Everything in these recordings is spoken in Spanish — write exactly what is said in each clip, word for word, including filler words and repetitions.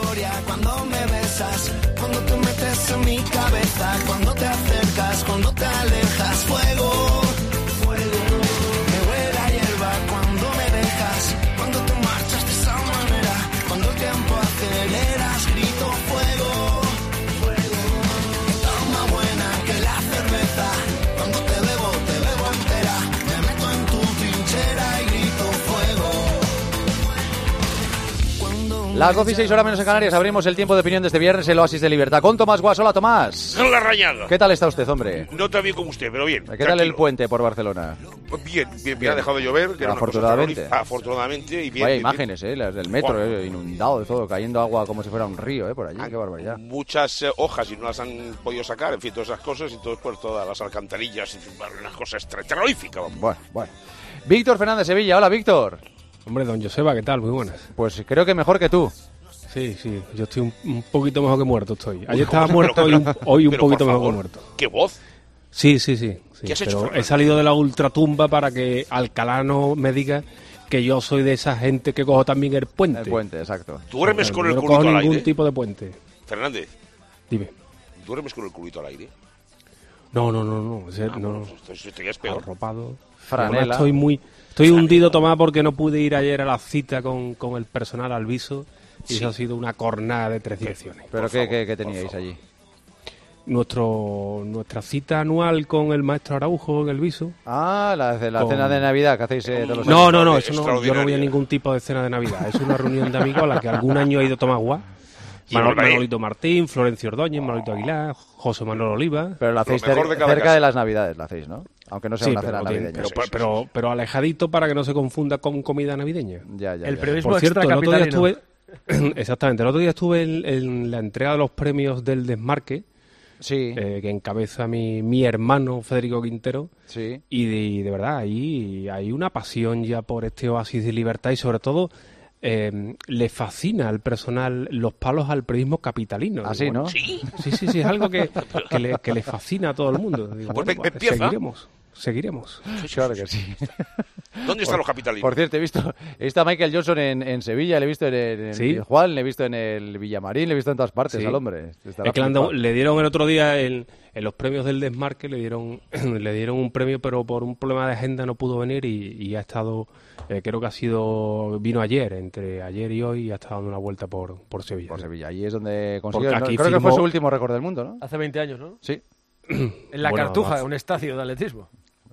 gloria cuando me besas, cuando te metes en mi cabeza, cuando te acercas, cuando te alejas. Fuego, fuego, me huele a hierba cuando me dejas, cuando te marchas de esa manera, cuando el tiempo aceleras, grito fuego, fuego. Está más buena que la cerveza, cuando te bebo, te bebo entera, me meto en tu trinchera y grito fuego. Cuando Las doce y seis horas menos en Canarias, abrimos el tiempo de opinión de este viernes, el Oasis de Libertad, con Tomás Guas. Hola, Tomás. ¡No la rayada! ¿Qué tal está usted, hombre? No tan bien como usted, pero bien. ¿Qué tranquilo. tal el puente por Barcelona? Bien, bien, bien. Ha dejado de llover. Que afortunadamente. Era afortunadamente. Y bien, Vaya bien, imágenes, bien. ¿eh? Las del metro, Wow. eh, inundado de todo, cayendo agua como si fuera un río, ¿eh? Por allí, qué barbaridad. Muchas eh, hojas y no las han podido sacar, en fin, todas esas cosas, y todo pues todas las alcantarillas, en fin, unas cosas terroríficas. Bueno, bueno. Víctor Fernández Sevilla, hola, Víctor. Hombre, don Joseba, ¿qué tal? Muy buenas. Pues creo que mejor que tú. Sí, sí, yo estoy un, un poquito mejor que muerto estoy. Ayer estaba muerto y un, hoy un pero, poquito por mejor favor, que muerto. ¿Qué voz? Sí, sí, sí. sí ¿Qué has pero hecho, he Fernando? salido de la ultratumba para que Alcalá no me diga que yo soy de esa gente que cojo también el puente. El puente, exacto. ¿Tú duermes con el no culito cojo al ningún aire? tipo de puente. Fernández, Dime. ¿duermes con el culito al aire? No, no, no, no. Ese, Ah, no, bueno, no. esto, esto ya es peor. Arropado. Franela. Además, estoy muy... Estoy hundido, Tomás, porque no pude ir ayer a la cita con, con el personal al viso. Y Sí. eso ha sido una cornada de tres direcciones. ¿Pero Por qué, favor, qué, qué por teníais favor. allí? Nuestro Nuestra cita anual con el maestro Araujo en el viso. Ah, la, la Con- cena de Navidad que hacéis eh, todos los No, años. no, no, eso no, yo no voy a Extraordinaria. ningún tipo de cena de Navidad. Es una reunión de amigos a la que algún año ha ido Tomás Guas, Y Manol- volverá a ir. Manolito Martín, Florencio Ordóñez, Manolito Aguilar, José Manuel Oliva. Pero la hacéis Lo mejor cer- de cada cerca casa. de las Navidades, la hacéis, ¿no? Aunque no sea Sí, una pero, cena no tiene- navideña. pero, Sí, sí, pero, pero alejadito para que no se confunda con comida navideña. Ya, ya, El ya. periodismo Por cierto, el otro día extracapitalino. estuve... Exactamente, el otro día estuve en, en la entrega de los premios del Desmarque, Sí, eh, que encabeza mi, mi hermano Federico Quintero. sí. Y de, de verdad, ahí hay una pasión ya por este oasis de libertad y sobre todo eh, le fascina al personal los palos al periodismo capitalino. Así, Digo, ¿no? bueno, sí, sí, sí, es algo que, que, le, que le fascina a todo el mundo. Digo, Pues bueno, ve- empieza. seguiremos, seguiremos. Claro que sí. ¿Dónde están los capitalinos? Por cierto, he visto, he visto a Michael Johnson en, en Sevilla, le he visto en, el- en Sí. Juan, le he visto en el Villamarín, le he visto en todas partes Sí. al hombre. Estará Es que le, han flipado. dado- le dieron el otro día en, en los premios del Desmarque, le dieron le dieron un premio, pero por un problema de agenda no pudo venir y, y ha estado, eh, creo que ha sido, vino ayer, entre ayer y hoy, y ha estado dando una vuelta por, por Sevilla. Por Sevilla, allí es donde consiguió, Porque aquí no, creo que fue firmó- su último récord del mundo, ¿no? Hace veinte años, ¿no? Sí. En la Bueno, Cartuja, además- un estadio de atletismo.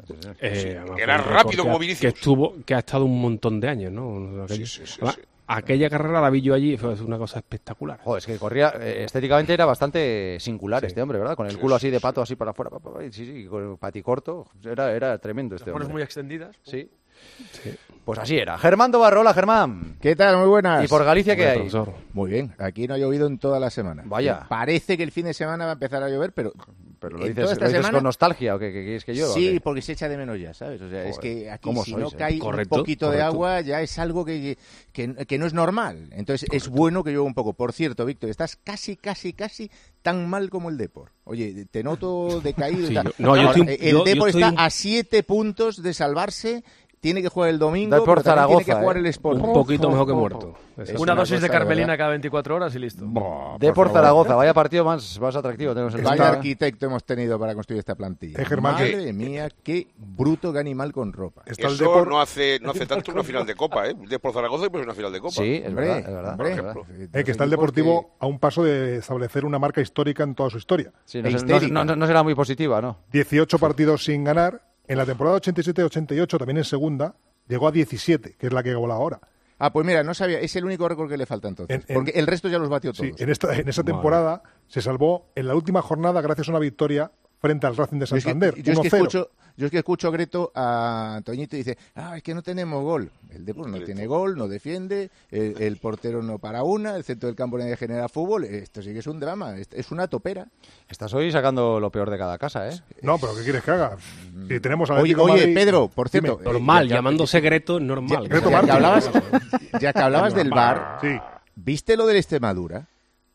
Eh, además, Era fue un rápido récord como que ha- Vinicius. Que estuvo, que ha estado un montón de años, ¿no? Aquello- Sí, sí, sí, además, sí. Aquella carrera la vi yo allí, fue una cosa espectacular. Joder, es que corría, eh, estéticamente era bastante singular Sí. este hombre, ¿verdad? Con el Sí, culo así sí, de sí. pato, así para afuera, pa, pa, pa, y sí, sí, con el paticorto, era, era tremendo este Las pones hombre. muy extendidas. Sí. Pues así era. Germán Dobarro, hola Germán. ¿Qué tal? Muy buenas. ¿Y por Galicia qué hay? Profesor. Muy bien, aquí no ha llovido en toda la semana. Vaya. Parece que el fin de semana va a empezar a llover, pero... Pero lo en dices, toda esta lo dices semana- con nostalgia o qué, qué quieres que llueva. Sí, ¿o qué? porque se echa de menos ya, ¿sabes? O sea, es Joder, que aquí ¿cómo si sois, no eh? cae Correcto, un poquito de correcto. agua ya es algo que, que, que no es normal. Entonces es bueno que llueva un poco. Por cierto, Víctor, estás casi, casi, casi tan mal como el Depor. Oye, te noto decaído. Sí, tal. yo- no, yo Ahora, estoy un- el yo- yo Depor estoy está un- a siete puntos de salvarse. Tiene que jugar el domingo, Depor pero también Zaragoza, tiene que jugar ¿eh? el Sporting. Un poquito mejor que muerto. Es Eso. Una una dosis de cosa de Carmelina verdad. cada veinticuatro horas y listo. Buah, De por favor. Zaragoza, vaya partido más, más atractivo tenemos en Vaya esta- arquitecto hemos tenido para construir esta plantilla. Eh, Germán, Madre mía, qué bruto, qué animal con ropa. Está el Eso Depor, no hace no hace tanto una final de Copa, ¿eh? De por Zaragoza y pues una final de Copa. Sí, es Hombre, verdad, es verdad. hombre, es verdad. eh, que está el Deportivo a un paso de establecer una marca histórica en toda su historia. Sí, no, E se- no- histérica. no- no- no será muy positiva, ¿no? dieciocho partidos sin ganar. En la temporada ochenta y siete ochenta y ocho, también en segunda, llegó a diecisiete, que es la que llegó ahora. Ah, pues mira, no sabía, es el único récord que le falta entonces. En- en- porque el resto ya los batió todos. Sí, en, esta, en esa temporada se salvó en la última jornada gracias a una victoria frente al Racing de Yo es que- Santander, yo es que uno cero. escucho, yo es que escucho a Greto, a Toñito y dice, ah, es que no tenemos gol. El Depor no tiene gol, no defiende, el, el portero no para una, el centro del campo no genera fútbol. Esto sí que es un drama, es, es una topera. Estás hoy sacando lo peor de cada casa, ¿eh? No, pero ¿qué quieres que haga? Si tenemos al Oye, Atlético oye Madrid- Pedro, por Dime. cierto, Normal, ya- llamándose Greto, ya, normal. Greto ya que Martín. hablabas, ya que hablabas del bar, Sí. ¿viste lo del Extremadura?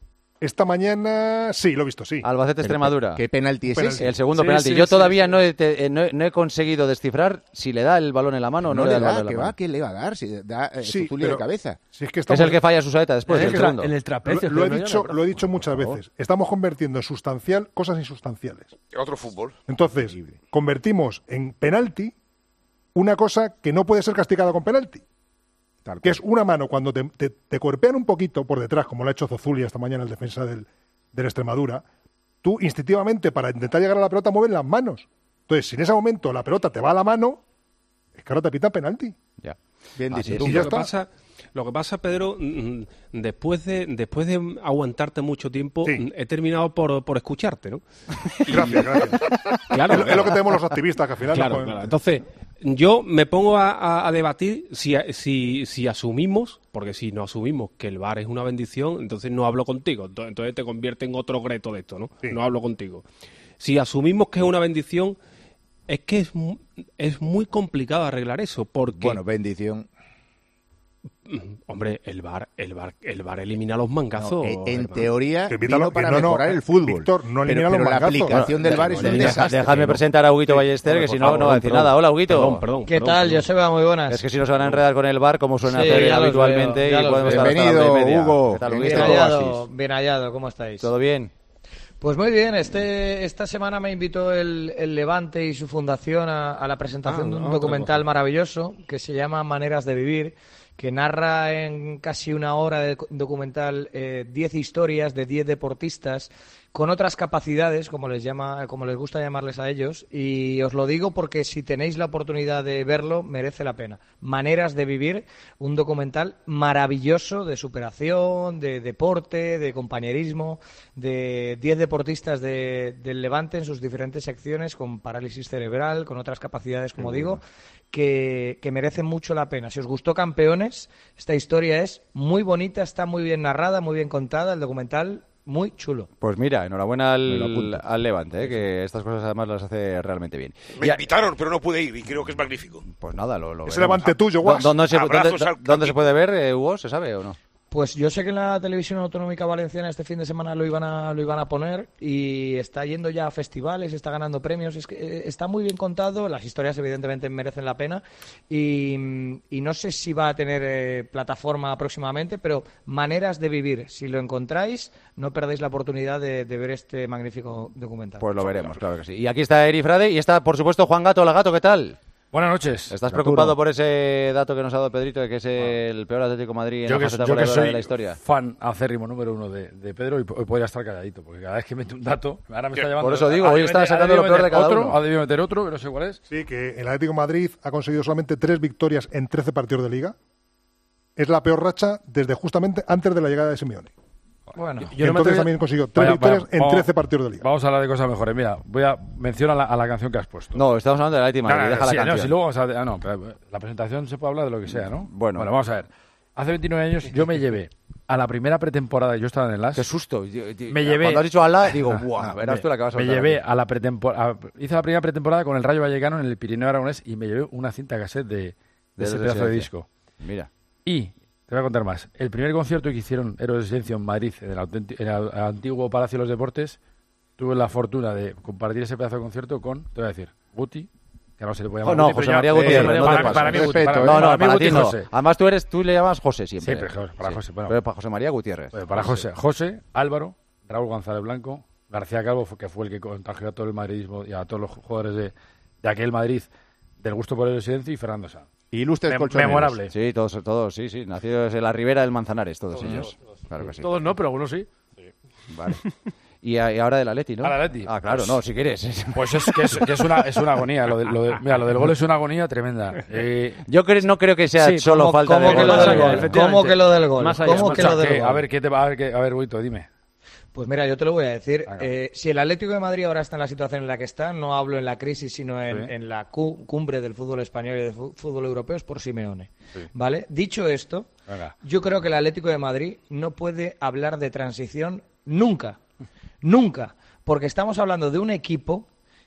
Esta mañana, sí, lo he visto, sí. Albacete-Extremadura. ¿Qué penalti es ese? El segundo Sí, penalti. sí, Yo sí, todavía sí. No, he, te- no, he, no he conseguido descifrar si le da el balón en la mano o no, No le da le el da, balón que en la va, mano. que le va a dar, si da eh, Sí, Zuzulia de pero- cabeza. Si es que Es estamos, el que falla su saeta después, En el el, tra- segundo. en el trapecio. lo, lo he creo, ¿no? dicho, Ya no- lo he dicho muchas veces. Estamos convirtiendo en sustancial cosas insustanciales. Otro fútbol. Entonces, convertimos en penalti una cosa que no puede ser castigada con penalti. Tal Que cual. es una mano cuando te, te, te cuerpean un poquito por detrás, como lo ha hecho Zozulia esta mañana, el defensa del, del Extremadura, tú instintivamente para intentar llegar a la pelota mueves las manos. Entonces, si en ese momento la pelota te va a la mano, es que ahora te pitan penalti. Ya. Bien Así dicho. es. Y Lo ya que está. pasa, lo que pasa, Pedro, mm, después de después de aguantarte mucho tiempo, Sí. mm, he terminado por, por escucharte, ¿no? Gracias, gracias. Claro, es, lo- es lo que tenemos los activistas, que al final... Claro, no- claro. Entonces, yo me pongo a, a- a debatir si, si, si asumimos, porque si no asumimos que el V A R es una bendición, entonces no hablo contigo. Ento- Entonces te convierte en otro greto de esto, ¿no? Sí. No hablo contigo. Si asumimos que es una bendición, es que es, mu- es muy complicado arreglar eso, porque... Bueno, bendición. Hombre, el V A R, el V A R, el V A R elimina los mangazos. No, eh, en hermano. teoría Que evita vino lo- para que no, no, mejorar el fútbol. Víctor, no pero elimina los pero la mangazos. aplicación del V A R es un Deja- desastre. Dejadme ¿no? presentar a Huguito Ballester, que si no, Por no va a favor, decir perdón, nada. Hola, Huguito. Perdón, perdón, ¿Qué perdón, tal? perdón. Joseba, muy buenas. Es que si no se van a enredar con el bar, como suelen Sí, hacer ya los habitualmente, veo, ya y los podemos veo. estar hasta la Bienvenido, una y media. Hugo. ¿Qué tal, Bienvenido. Huguito? Bien Oasis. hallado, bien hallado, ¿cómo estáis? ¿Todo bien? Pues muy bien, este, esta semana me invitó el, el Levante y su fundación a, a la presentación Ah, de un otra documental cosa. maravilloso que se llama Maneras de Vivir, que narra en casi una hora de doc- documental eh, diez historias de diez deportistas con otras capacidades, como les llama, como les gusta llamarles a ellos, y os lo digo porque si tenéis la oportunidad de verlo, merece la pena. Maneras de Vivir, un documental maravilloso de superación, de deporte, de compañerismo, de diez deportistas de- del Levante en sus diferentes secciones, con parálisis cerebral, con otras capacidades, como digo, que, que merecen mucho la pena. Si os gustó Campeones, esta historia es muy bonita, está muy bien narrada, muy bien contada, el documental muy chulo. Pues mira, enhorabuena Me lo al, apunto. al Levante, eh, que estas cosas además las hace realmente bien. Me Y a- invitaron, pero no pude ir y creo que es magnífico. Pues nada, lo, lo Ese veremos. Levante tuyo, ¿Dó- guas. ¿Dónde, se, Abrazos dónde- al dónde se campo. puede ver, eh, Hugo? ¿Se sabe o no? Pues yo sé que en la televisión autonómica valenciana este fin de semana lo iban a lo iban a poner y está yendo ya a festivales, está ganando premios, es que eh, está muy bien contado, las historias evidentemente merecen la pena y, y no sé si va a tener eh, plataforma próximamente, pero Maneras de Vivir, si lo encontráis, no perdáis la oportunidad de, de ver este magnífico documental. Pues lo veremos, claro que sí. Y aquí está Eri Frade y está, por supuesto, Juan Gato. Hola, Gato, ¿qué tal? Buenas noches. ¿Estás Arturo. preocupado por ese dato que nos ha dado Pedrito de que es el peor Atlético de Madrid en Yo la que, faceta yo que goleadora soy de la historia? fan acérrimo número uno de, de Pedro y po- podría estar calladito, porque cada vez que mete un dato, ahora me está llamando. Por eso digo, ha hoy debido está meter- ha sacando debido lo peor de meter cada otro, uno. Ha debido meter otro, que no sé cuál es. Sí, que el Atlético de Madrid ha conseguido solamente tres victorias en trece partidos de Liga. Es la peor racha desde justamente antes de la llegada de Simeone. Bueno, Y entonces también consiguió tres Vaya, victorias vaya, en vamos- trece partidos de Liga. Vamos a hablar de cosas mejores. Mira, voy a mencionar a la, a la canción que has puesto. No, estamos hablando del Atlético de Madrid, Claro, deja sí, la no, canción. si luego vamos a- ah, no, pero la presentación se puede hablar de lo que sea, ¿no? Bueno. vamos a ver. Hace veintinueve años yo me llevé a la primera pretemporada, yo estaba en el A S. Qué susto. Yo- yo- Me llevé- Cuando has dicho ala, digo, buah, verás me, tú la que vas a me soltar llevé aquí. a la pretemporada, hice la primera pretemporada con el Rayo Vallecano en el Pirineo Aragonés y me llevé una cinta cassette de, de De ese Héroes de pedazo de Silencio. disco. Mira. Y te voy a contar más. El primer concierto que hicieron Héroes de Silencio en Madrid, en el, auténti- en el antiguo Palacio de los Deportes, tuve la fortuna de compartir ese pedazo de concierto con, te voy a decir, Guti, que no se le puede llamar Oh, no, Guti, José pero ya- María eh, Gutiérrez, para, no te para- pases. para mí Guti, Respeto, para, ¿eh? No, no, para mí para Guti ti no. José. Además tú eres, tú le llamas José siempre. Siempre, José, para José, bueno. Pero para José María Gutiérrez. Eh, Para José, José, Álvaro, Raúl González Blanco, García Calvo, fue- que fue el que contagió a todo el madridismo y a todos los jugadores de, de aquel Madrid del gusto por el silencio, y Fernando Sanz. Ilustres Mem- colchoneros. memorable. Sí, todos, todos, sí, sí. Nacidos en la ribera del Manzanares, todos, ellos. Claro que sí. Todos no, pero algunos sí. Vale. Y, a- y ahora del Atleti, ¿no? Al Atleti. Ah, claro, Pues- no, si quieres. Pues es que es, que es una, es una agonía. Lo, de- lo de- mira, lo del gol es una agonía tremenda. Eh, Yo cre- no creo que sea Sí, solo ¿Cómo- falta cómo de que gol. lo Más del allá, gol? efectivamente. ¿Cómo que lo del gol? Más allá, ¿Cómo más que lo allá. del Que- gol? A ver, ¿qué te va a ver? qué- A ver, Buito, dime. Pues mira, yo te lo voy a decir. Venga. Eh, si el Atlético de Madrid ahora está en la situación en la que está, no hablo en la crisis, sino en, Sí. en la cu- cumbre del fútbol español y del fu- fútbol europeo, es por Simeone. ¿Vale? Dicho esto, Venga. yo creo que el Atlético de Madrid no puede hablar de transición nunca. Nunca. Porque estamos hablando de un equipo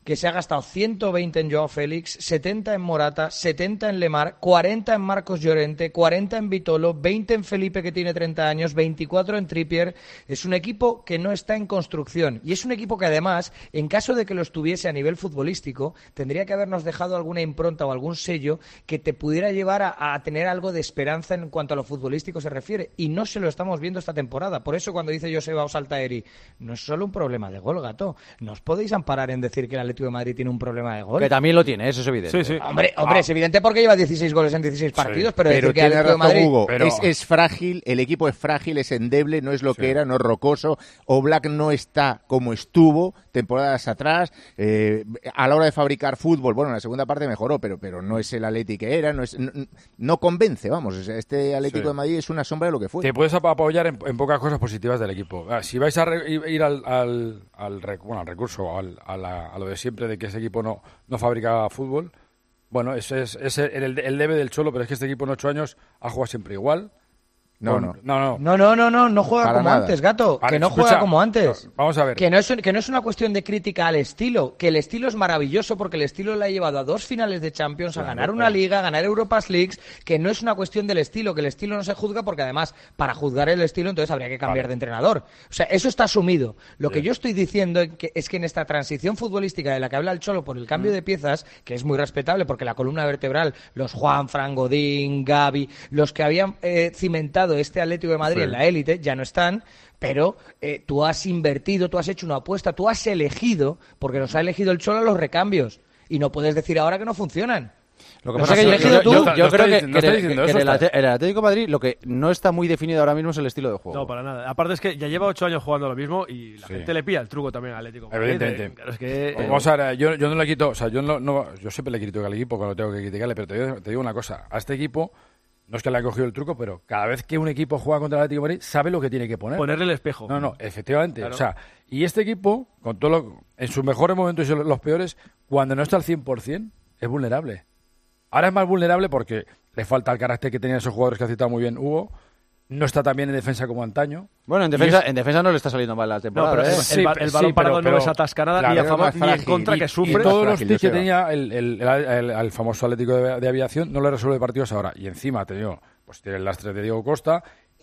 que se ha gastado ciento veinte en Joao Félix, setenta en Morata, setenta en Lemar, cuarenta en Marcos Llorente, cuarenta en Vitolo, veinte en Felipe, que tiene treinta años, veinticuatro en Trippier. Es un equipo que no está en construcción y es un equipo que además, en caso de que lo estuviese a nivel futbolístico, tendría que habernos dejado alguna impronta o algún sello que te pudiera llevar a, a tener algo de esperanza en cuanto a lo futbolístico se refiere, y no se lo estamos viendo esta temporada. Por eso cuando dice Joseba Osaltaeri, no es solo un problema de gol, gato, no os podéis amparar en decir que el Atlético de Madrid tiene un problema de gol. Que también lo tiene, eso es evidente. Sí, sí. Hombre, hombre ah. es evidente porque lleva dieciséis goles en dieciséis partidos, sí. pero, pero decir que el Atlético de Madrid... Hugo, pero... es, es frágil, el equipo es frágil, es endeble, no es lo sí. que era, no es rocoso. Oblak no está como estuvo temporadas atrás. Eh, a la hora de fabricar fútbol, bueno, en la segunda parte mejoró, pero, pero no es el Atleti que era, no, es, no, no convence, vamos. Este Atlético sí. de Madrid es una sombra de lo que fue. Te puedes apoyar en, en pocas cosas positivas del equipo. Si vais a re, ir al, al, al, bueno, al recurso, al, a, la, a lo de siempre de que ese equipo no, no fabrica fútbol, bueno, ese es, es el, el debe del Cholo, pero es que este equipo en ocho años ha jugado siempre igual. No, no, no, no, no, no, no, no, no juega Para como nada. antes, gato, vale, que no escucha, juega como antes. No, vamos a ver. Que no, es, que no es una cuestión de crítica al estilo, que el estilo es maravilloso porque el estilo le ha llevado a dos finales de Champions, claro, a ganar una claro. liga, a ganar Europas Leagues, que no es una cuestión del estilo, que el estilo no se juzga porque además para juzgar el estilo entonces habría que cambiar vale. de entrenador. O sea, eso está asumido. Lo sí. que yo estoy diciendo es que en esta transición futbolística de la que habla el Cholo por el cambio mm. de piezas, que es muy respetable porque la columna vertebral, los Juan, Fran, Godín, Gavi, los que habían eh, cimentado este Atlético de Madrid Madrid sí. en la élite, ya no están, pero eh, tú has invertido, tú has hecho una apuesta, tú has elegido, porque los ha elegido el Cholo los recambios, y no puedes decir ahora que no funcionan. Lo que pasa es que yo, yo, yo, yo creo que, que, que, que, que en el, el Atlético de Madrid lo que no está muy definido ahora mismo es el estilo de juego. No, para nada. Aparte es que ya lleva ocho años jugando lo mismo y la sí. gente le pilla el truco también al Atlético de Madrid. Evidentemente. Claro, es que, eh, Vamos a ver, yo, yo no le quito, o sea, yo no, no yo siempre le critico al equipo cuando tengo que criticarle, pero te digo, te digo una cosa, a este equipo no es que le haya cogido el truco, pero cada vez que un equipo juega contra el Atlético de Madrid sabe lo que tiene que poner. Ponerle el espejo. No, no, efectivamente. Claro. O sea, y este equipo, con todo lo, en sus mejores momentos y los peores, cuando no está al cien por ciento, es vulnerable. Ahora es más vulnerable porque le falta el carácter que tenían esos jugadores que ha citado muy bien Hugo. No está tan bien en defensa como antaño. Bueno, en defensa, es... en defensa no le está saliendo mal la temporada. No, pero ¿eh? el, sí, el, el balón sí, parado pero, no es atascarada claro, ni a favor ni en contra y, que sufre. Y todos los tics que tenía el, el, el, el, el famoso Atlético de, de Aviación no le resuelve partidos ahora. Y encima te digo, pues tiene el lastre de Diego Costa,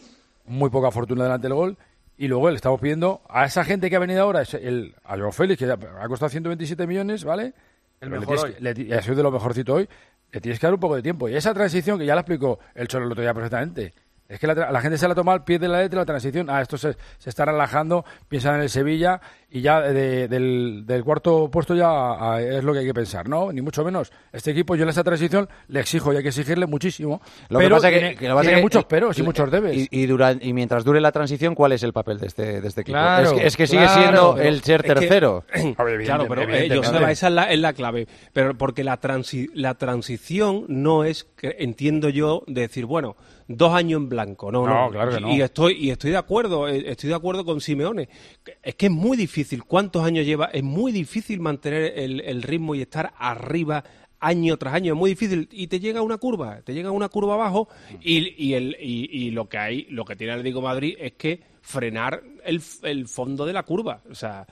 muy poca fortuna delante del gol. Y luego le estamos pidiendo a esa gente que ha venido ahora, el, a Joao Félix, que ha costado ciento veintisiete millones, ¿vale? El pero mejor le tienes, le, ha sido de lo mejorcito hoy. Le tienes que dar un poco de tiempo. Y esa transición, que ya la explicó el Cholo el otro día perfectamente, es que la, la gente se la toma al pie de la letra la transición. Ah, esto se, se está relajando, piensan en el Sevilla y ya de, del, del cuarto puesto ya a, a, es lo que hay que pensar. No, ni mucho menos. Este equipo yo en esa transición le exijo y hay que exigirle muchísimo. Lo pero que pasa tiene, que, que, lo pasa tiene que muchos peros y, y muchos debes. Y, y, dura, y mientras dure la transición, ¿cuál es el papel de este, de este equipo? Claro, es que, es que sigue claro, siendo el ser es tercero. Que, claro, pero eh, yo sé, esa es la, es la clave. Pero porque la, transi, la transición no es, que, entiendo yo, de decir, bueno, dos años en blanco. No, no, no claro que no. Y estoy, y estoy de acuerdo, estoy de acuerdo con Simeone. Es que es muy difícil. ¿Cuántos años lleva? Es muy difícil mantener el, el ritmo y estar arriba año tras año. Es muy difícil. Y te llega una curva, te llega una curva abajo y, y, el, y, y lo que hay, lo que tiene el Atlético de Madrid es que frenar el, el fondo de la curva. O sea,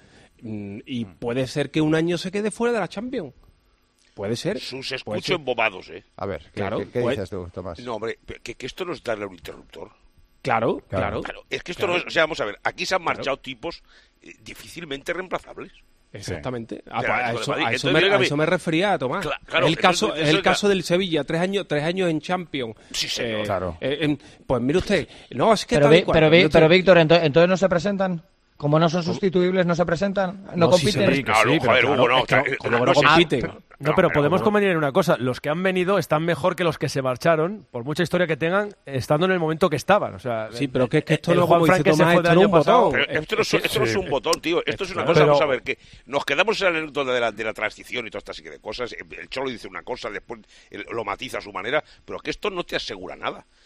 y puede ser que un año se quede fuera de la Champions. Puede ser. Sus escucho embobados, ¿eh? A ver, ¿qué, claro, ¿qué, qué pues, dices tú, Tomás? No, hombre, que, que esto no es darle un interruptor. Claro, claro. claro. Es que esto claro. no es... O sea, vamos a ver, aquí se han marchado claro. tipos eh, difícilmente reemplazables. Exactamente. Sí. Ah, pues a, eso, a, eso entonces, me, a eso me refería, Tomás. Claro, claro, el caso, entonces, es el caso del Sevilla, tres años, tres años en Champions. Sí, señor. Eh, claro. Eh, en, pues mire usted, no, es que pero, tal vi, cual, pero, vi, usted... pero Víctor, entonces, entonces no se presentan. Como no son sustituibles, no se presentan, no, no compiten. Sí, claro, sí, joder, Hugo, no, que, que, no, no compiten. Ah, no, pero podemos convenir en una cosa, los que han venido están mejor que los que se marcharon, por mucha historia que tengan, estando en el momento que estaban. O sea, sí, pero que es que esto no, como dice Tomás, esto no es un botón. Pero esto no, esto no es un botón, tío. Esto es una cosa, vamos a ver, que nos quedamos en la anécdota de la, de la transición y toda esta serie de cosas. El Cholo dice una cosa, después lo matiza a su manera, pero que esto no te asegura nada.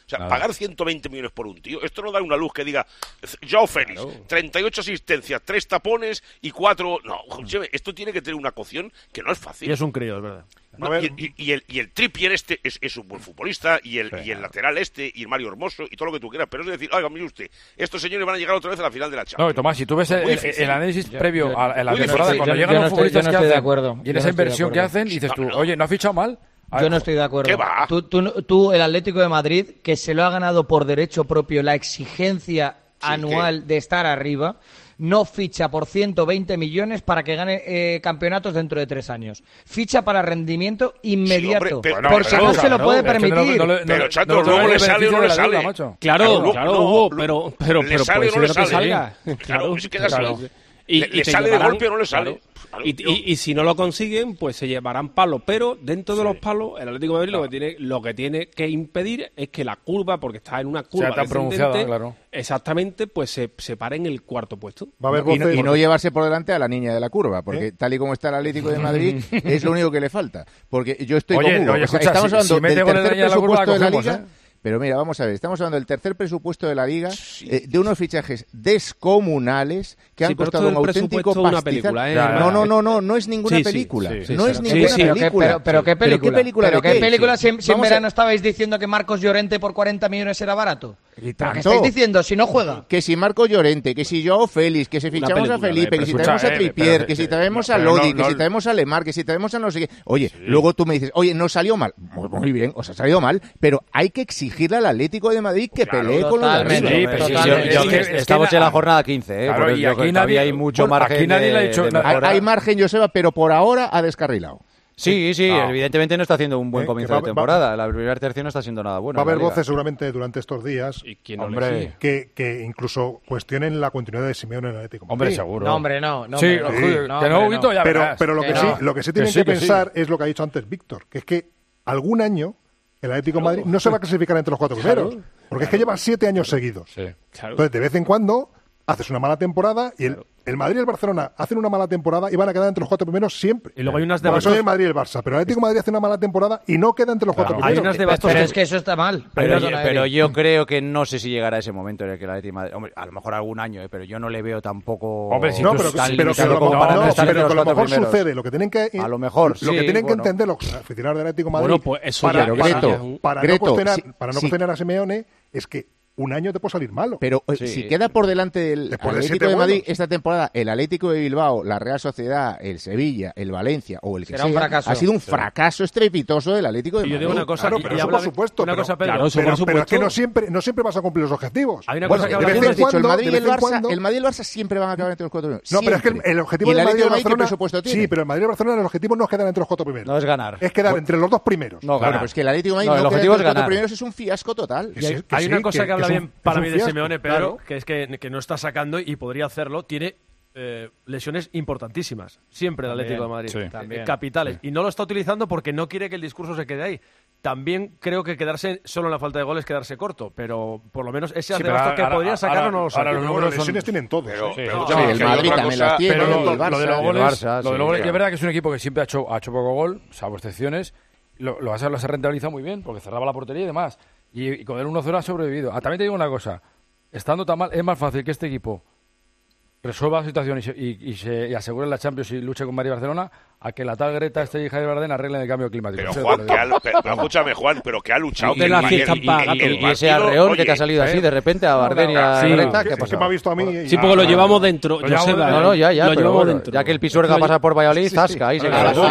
O sea, Nada. pagar ciento veinte millones por un tío, esto no da una luz que diga, Joao Félix, claro. treinta y ocho asistencias, tres tapones y cuatro... No, esto tiene que tener una cocción que no es fácil. Y es un crío, es verdad. No, y, y, y, el, y el Trippier este es, es un buen futbolista, y el, sí, y el lateral este, y el Mario Hermoso, y todo lo que tú quieras, pero es decir, oiga, mire usted, estos señores van a llegar otra vez a la final de la Champions. No, Tomás, si tú ves el, el, el análisis yo, previo yo, a la temporada, difícil. cuando yo, llegan yo los no futbolistas estoy, yo no que estoy hacen, de acuerdo. y en esa no inversión que hacen, dices tú, oye, ¿no ha fichado mal? Yo no estoy de acuerdo. ¿Qué va? Tú, tú, tú, el Atlético de Madrid, que se lo ha ganado por derecho propio la exigencia sí, anual ¿qué? de estar arriba, no ficha por ciento veinte millones para que gane eh, campeonatos dentro de tres años. Ficha para rendimiento inmediato. Sí, hombre, pero, porque no, no se lo puede no, permitir. No, no, no, pero, Chato, no, luego le sale o no le sale. Claro, claro, claro, Hugo, pero, pero, le pero sale puede o no le ser que sale. salga. Claro, es que da claro. Y, le, y le sale llevarán, de golpe o no le sale. Claro. Y, y, y si no lo consiguen, pues se llevarán palos. Pero dentro sí. de los palos, el Atlético de Madrid claro. lo, que tiene, lo que tiene que impedir es que la curva, porque está en una curva o sea, tan pronunciada, claro. exactamente, pues se, se pare en el cuarto puesto. Va a haber voces, y, no, y no llevarse por delante a la niña de la curva, porque ¿Eh? tal y como está el Atlético de Madrid, es lo único que le falta. Porque yo estoy oye, con Hugo. Oye, o sea, escucha, estamos si, hablando si mete del tercer presupuesto de la, curva, de la Liga... ¿eh? Pero mira, vamos a ver, estamos hablando del tercer presupuesto de la Liga, sí. eh, de unos fichajes descomunales que sí, han costado un auténtico pastizal. Película, ¿eh? No, no, no, no, no es ninguna sí, película. Sí, sí, no sí, es sí, ninguna sí, película. Pero, pero, ¿qué película? ¿Pero qué película? ¿Pero qué película si, si en verano a... estabais diciendo que Marcos Llorente por cuarenta millones era barato? ¿Qué estáis diciendo? Si no juega. Que si Marcos Llorente, que si Joao Félix, que si fichamos película, a Felipe, que si traemos a Trippier, eh, que si traemos a Lodi, no, no, que si traemos a Lemar, que si traemos a no sé qué. Oye, sí. luego tú me dices, oye, no salió mal. Muy bien, os ha salido mal, pero hay que exigirle al Atlético de Madrid que claro, pelee con los de arriba. Sí, pero sí, yo, yo, yo, estamos en la jornada quince, ¿eh? Claro, y aquí nadie, hay mucho bueno, margen. Aquí nadie le ha dicho, de hay, hay margen, Joseba, pero por ahora ha descarrilado. Sí, sí, no. evidentemente no está haciendo un buen ¿Eh? comienzo va, de temporada. Va, la primera tercio no está siendo nada bueno. Va a haber voces seguramente durante estos días ¿Y quién no hombre, que, que incluso cuestionen la continuidad de Simeone en el Atlético. Hombre, sí. seguro. No, hombre, no. no sí, hombre, sí. no, que no, Huguito, ya pero, verás. pero lo que, que sí, no. lo que sí tienen que, que, sí, que pensar sí. es lo que ha dicho antes Víctor, que es que algún año el Atlético de Madrid no se va a clasificar entre los cuatro primeros, claro. porque claro. es que lleva siete años seguidos. Sí. Claro. Entonces, de vez en cuando haces una mala temporada y el, el Madrid y el Barcelona hacen una mala temporada y van a quedar entre los cuatro primeros siempre. Y luego hay unas de bastos... Soy el Madrid y el Barça, pero el Atlético de Madrid hace una mala temporada y no queda entre los cuatro claro. primeros. Hay unas de bastos pero que... es que eso está mal. Pero, yo, pero yo creo que no sé si llegará ese momento en el que el Atlético de Madrid, hombre, a lo mejor algún año, ¿eh? pero yo no le veo tampoco. Hombre, si no, pero, tan pero, pero, como no, para no, no estar pero entre que los a lo mejor primeros. sucede, lo que tienen que a lo mejor lo sí, que tienen bueno. que entender los aficionados del Atlético de Madrid bueno, pues eso para, ya, para, Greto, para, Greto, no cuestionar, sí, para no sí. cuestionar a Simeone es que un año te puede salir malo. Pero sí. si queda por delante del Después Atlético de, de Madrid buenos. esta temporada, el Atlético de Bilbao, la Real Sociedad, el Sevilla, el Valencia o el que Será sea, un fracaso. ha sido un fracaso estrepitoso del Atlético de y Madrid. yo digo una cosa, claro, y, pero y eso habla, por supuesto, una pero, cosa, Pedro, claro, pero, pero es que no siempre, no siempre vas a cumplir los objetivos. Hay una bueno, cosa que de habla vez en cuando, el Madrid y el Barça, cuando... el Madrid y el Barça siempre van a acabar entre los cuatro primeros. No, siempre. pero es que el, el objetivo del Madrid y el Barcelona, presupuesto tiene. Sí, pero el Madrid y el Barcelona los objetivos no es quedar entre los cuatro primeros. No es ganar. Es quedar entre los dos primeros. No, claro, pues que el Atlético de Madrid no, no queda entre los cuatro primeros es un fiasco total. Hay una cosa que habla bien para mí de Simeone, Pedro, que es que, que no está sacando y podría hacerlo, tiene eh, lesiones importantísimas, siempre el Atlético de Madrid, sí. eh, capitales, sí. y no lo está utilizando porque no quiere que el discurso se quede ahí. También creo que quedarse solo en la falta de goles es quedarse corto, pero por lo menos ese sí, Aldebasto que ahora, podría sacarlo no lo saca. Ahora los números son... lesiones tienen todos. Pero, ¿eh? pero, no, sí, el Madrid también las tiene, pero lo, el Barça, lo de los goles, Barça, lo de los sí, goles sí. es verdad que es un equipo que siempre ha hecho, ha hecho poco gol, salvo excepciones, lo, lo, ha, lo se rentabiliza muy bien, porque cerraba la portería y demás, y, y con el uno cero ha sobrevivido. Ah, también te digo una cosa, estando tan mal, es más fácil que este equipo resuelva la situación y, se, y, y, se, y asegure la Champions y luche con Madrid y Barcelona, a que la tal Greta este y Javier Bardem arreglen el cambio climático. Pero Juan, que ha, pero, pero, escúchame Juan, pero que ha luchado. Y, que la y, y, y, y ese arreón oye, que te ha salido así de repente a Bardem y a sí, Greta, ¿qué pasa? Es que me ha visto a mí. Sí, porque lo llevamos dentro. Lo llevamos Joseba, no, no, ya, ya, lo pero llevamos bueno, dentro. ya que el Pisuerga pasa por Valladolid, zasca, ahí se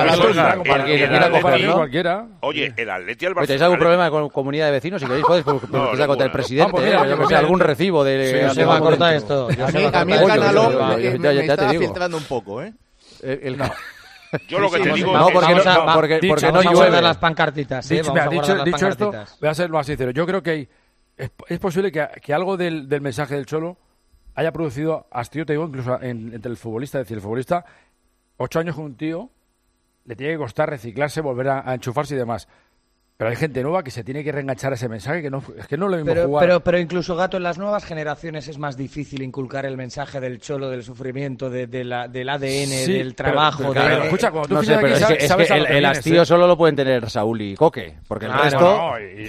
cualquiera. Oye, el Atleti al Barcelona. ¿Tenéis algún problema con comunidad de vecinos? Si queréis, podéis empezar contra el presidente, algún recibo de... Se va a cortar esto. A mí el canalón me está filtrando un poco, ¿eh? Yo lo que sí, te sí, digo no, es porque, vamos a, no, porque, dicho, porque no vamos a llueve. guardar las pancartitas. ¿eh? Dicho, Vamos a dicho, guardar las dicho esto, pancartitas. voy a ser más sincero. Yo creo que hay, es, es posible que, que algo del, del mensaje del Cholo haya producido hastío, te digo, incluso en, entre el futbolista. Es decir, el futbolista, ocho años con un tío, le tiene que costar reciclarse, volver a, a enchufarse y demás. Pero hay gente nueva que se tiene que reenganchar a ese mensaje, que no, es que no lo mismo pero, jugar. Pero, pero incluso, Gato, en las nuevas generaciones es más difícil inculcar el mensaje del Cholo, del sufrimiento, de, de la, del A D N, sí, del trabajo. Pero, pero, de, claro, escucha, cuando tú no sé, fichas pero aquí, es que, sabes es que el, el hastío ¿eh? solo lo pueden tener Saúl y Coque, porque claro, el resto... No, y, y,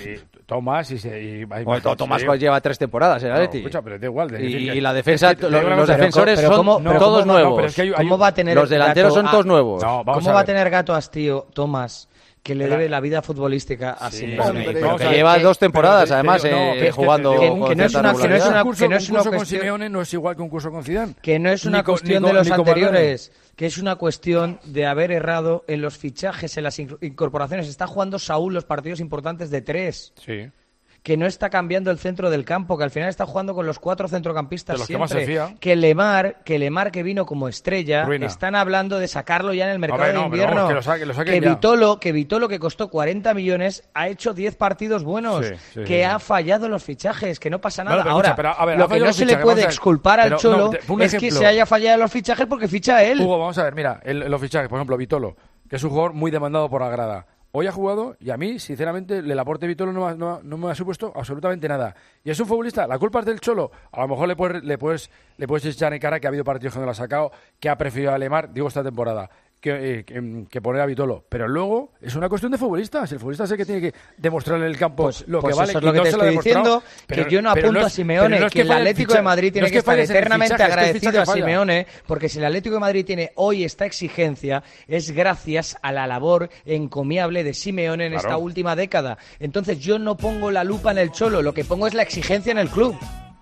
Tomás y... Se, y bueno, Tomás sí. lleva tres temporadas en el Atleti. No, escucha, pero da igual. Y, y la defensa, es que, los, los defensores pero, pero son no, todos ¿cómo, nuevos. No, pero es que hay, hay, ¿Cómo va a tener los delanteros son todos nuevos. No, ¿Cómo va a tener gato hastío Tomás? Que le debe la vida futbolística a sí, Simeone. Pero que lleva dos temporadas, además, digo, no, eh, jugando que, con que no es una, que no es una, curso, que no es una cuestión... con Simeone no es igual que un curso con Zidane. Que no es una ni cuestión con, de los anteriores, que es una cuestión de haber errado en los fichajes, en las incorporaciones. Está jugando Saúl los partidos importantes de tres. Sí. Que no está cambiando el centro del campo, que al final está jugando con los cuatro centrocampistas los siempre. Que, más se fía. que Lemar, que Lemar que vino como estrella, Ruina. Están hablando de sacarlo ya en el mercado ver, no, de invierno. Vamos, que, lo saque, lo que Vitolo, que Vitolo que costó cuarenta millones, ha hecho diez partidos buenos, sí, sí, que sí. ha fallado en los fichajes, que no pasa nada. No, pero, Ahora, escucha, pero, a ver, lo que no se le puede exculpar al Cholo no, es que se haya fallado en los fichajes porque ficha él. Hugo, vamos a ver, mira, el, los fichajes, por ejemplo, Vitolo, que es un jugador muy demandado por la grada. Hoy ha jugado y a mí, sinceramente, el aporte de Vitolo no, no, no me ha supuesto absolutamente nada. Y es un futbolista, la culpa es del Cholo. A lo mejor le puedes, le puedes, le puedes echar en cara que ha habido partidos que no lo ha sacado, que ha preferido a Lemar, digo esta temporada, que, eh, que, que poner a Vitolo. Pero luego es una cuestión de futbolistas. El futbolista es el que tiene que demostrar en el campo pues, lo pues que vale. Eso es lo que no te estoy diciendo, pero, que yo no apunto no es, a Simeone, no es que, que el Atlético ficha, de Madrid tiene no es que, que estar eternamente fichaje, agradecido es que a Simeone, porque si el Atlético de Madrid tiene hoy esta exigencia, es gracias a la labor encomiable de Simeone en claro. esta última década. Entonces yo no pongo la lupa en el Cholo, lo que pongo es la exigencia en el club.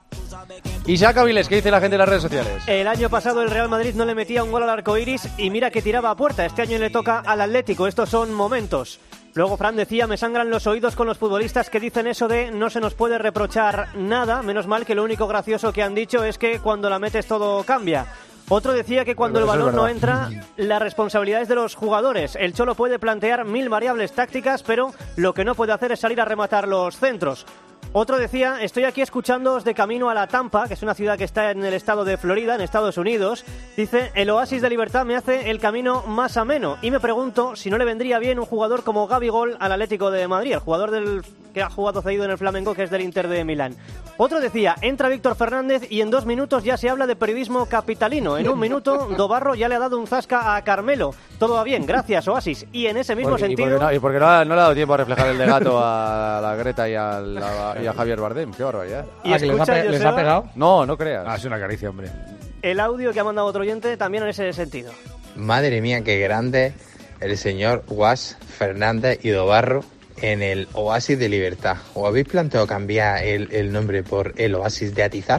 Isaac Avilés, ¿qué dice la gente en las redes sociales? El año pasado el Real Madrid no le metía un gol al arco iris y mira que tiraba a puerta. Este año le toca al Atlético. Estos son momentos. Luego Fran decía, me sangran los oídos con los futbolistas que dicen eso de no se nos puede reprochar nada. Menos mal que lo único gracioso que han dicho es que cuando la metes todo cambia. Otro decía que cuando el balón no entra, la responsabilidad es de los jugadores. El Cholo puede plantear mil variables tácticas, pero lo que no puede hacer es salir a rematar los centros. Otro decía, estoy aquí escuchándoos de camino a la Tampa, que es una ciudad que está en el estado de Florida, en Estados Unidos. Dice, el oasis de libertad me hace el camino más ameno. Y me pregunto si no le vendría bien un jugador como Gabigol al Atlético de Madrid, el jugador del que ha jugado cedido en el Flamengo, que es del Inter de Milán. Otro decía, entra Víctor Fernández y en dos minutos ya se habla de periodismo capitalino. En un minuto, Dobarro ya le ha dado un zasca a Carmelo. Todo va bien, gracias, Oasis. Y en ese mismo porque, sentido... ¿Y por qué no, y porque no, ha, no le ha dado tiempo a reflejar el de gato a la Greta y a, la, y a Javier Bardem? Qué barbaridad. ¿Y ah, que les, ha pe- les ha pegado? No, no creas. Ah, es una caricia, hombre. El audio que ha mandado otro oyente también en ese sentido. Madre mía, qué grande el señor Guas Fernández y Dobarro en el Oasis de Libertad. ¿O habéis planteado cambiar el, el nombre por el Oasis de Atizar?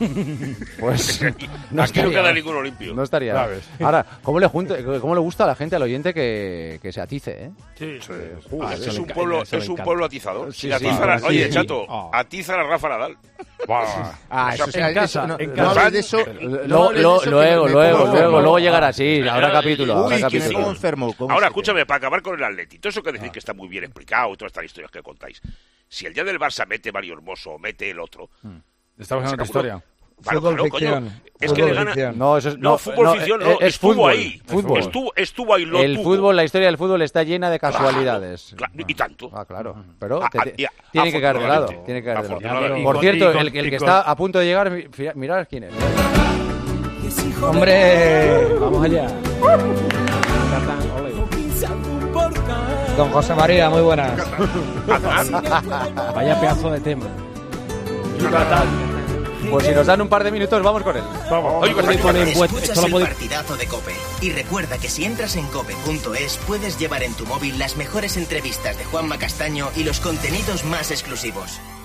Pues no aquí no queda ninguno limpio. No estaría. ¿Sabes? Ahora, ¿cómo le, junta, ¿cómo le gusta a la gente, al oyente, que, que se atice? ¿eh? Sí, sí. Uh, ah, es un pueblo, es un pueblo atizador. Sí, sí, atizar, sí, oye, sí. Chato, oh. atiza a Rafa Nadal. Ah, eso, o sea, en casa. No, en casa. No de eso. Luego, luego, luego, luego, luego llegará así. Habrá capítulo. Habrá Uy, capítulo. Que me enfermo. Ahora, escúchame, para acabar con el Atleti, todo eso que decís ah. que está muy bien explicado, todas estas historias que contáis. Si el día del Barça mete Mario Hermoso o mete el otro. Estamos en otra historia. Claro, claro, coño. Es que le gana. No, eso es, no, no fútbol no, ficción, no, es, es estuvo fútbol, ahí. Fútbol. Estuvo, estuvo ahí. Lo el tuvo. fútbol, la historia del fútbol está llena de casualidades. Claro, claro, y tanto. Ah, claro. Pero a, te, te, a, tiene que caer de lado. Tiene que caer de lado. Por cierto, el, el que está a punto de llegar, mirad quién es. ¡Hombre! Vamos allá. Don José María, muy buenas. Vaya pedazo de tema. Pues si nos dan un par de minutos, vamos con él. Vamos. Oye, escuchas el partidazo de COPE. Y recuerda que si entras en cope punto es, puedes llevar en tu móvil las mejores entrevistas de Juanma Castaño y los contenidos más exclusivos.